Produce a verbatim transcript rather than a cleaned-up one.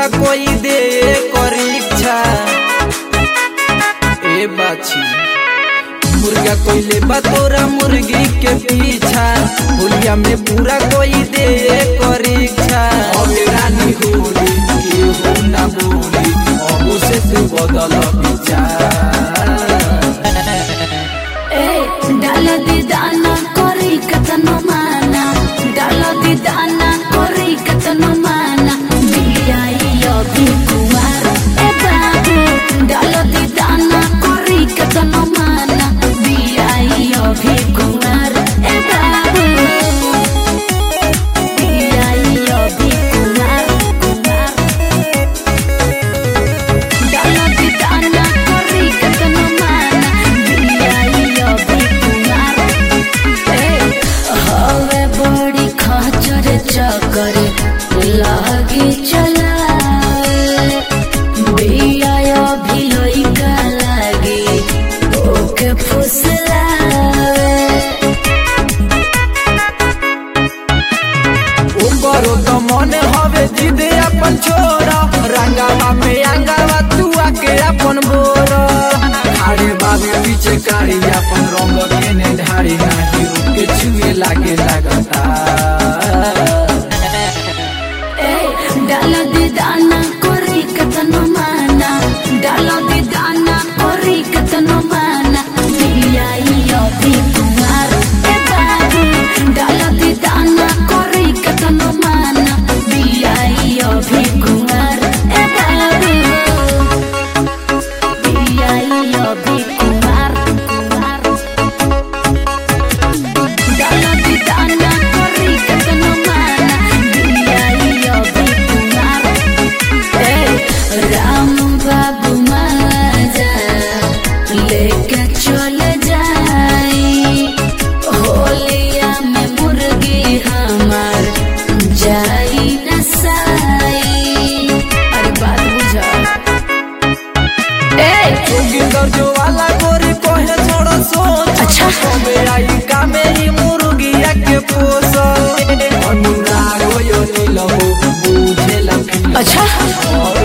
पूरा कोई दे परीक्षा। ए बाछी मुर्गा कोई ले बतोरा मुर्गी के पीछा, होलिया में पूरा कोई दे परीक्षा। अब रानी होली केहू ना बोली, अब से तू बदल विचार। डाल दी दाना कोरी कतनो माना, डाल दी दाना कोरी कतनो माना, बियाई अभी कुमार ए बाबू। डाल दी दाना कोरी कतनो माना, बियाई अभी कुमार ए बाबू। बियाई अभी कुमार कुमार। डाल दी दाना कोरी कतनो माना, बियाई अभी कुमार। हवे बड़ी खाचर चकर लागी चला, बिया भी लइका लागी ओके फुसलावे। उम्बरो तो मन हवे जिद अपन छोरा, रंगावा में अंगावा तू आके अपन बोरा। खाड़े बाबे पीछे कारी अपन रंग केने ढारी, नाही रुके छुए लागे लगता। डाल दी दाना कोरी कतनो माना, डाल दी दाना कोरी कतनो माना, बियाई अभी कुमार ए बाबू। डाल दी दाना कोरी कतनो माना, बियाई अभी कुमार ए बाबू। बियाई अभी कुमार कुमार। डाल दी दाना कोरी कतनो माना, बियाई अभी कुमार। राम बाबू माजा लेके चल जाई, होलिया में मुर्गी हमार जाई न साई। अरे बात बुझा जोगिंदर जो वाला गोरी कोहे छोड़ सोच। अच्छा आई का मेरी मुर्गिया के पोसल, अनुराग यो नीलमो बुझे लगी। अच्छा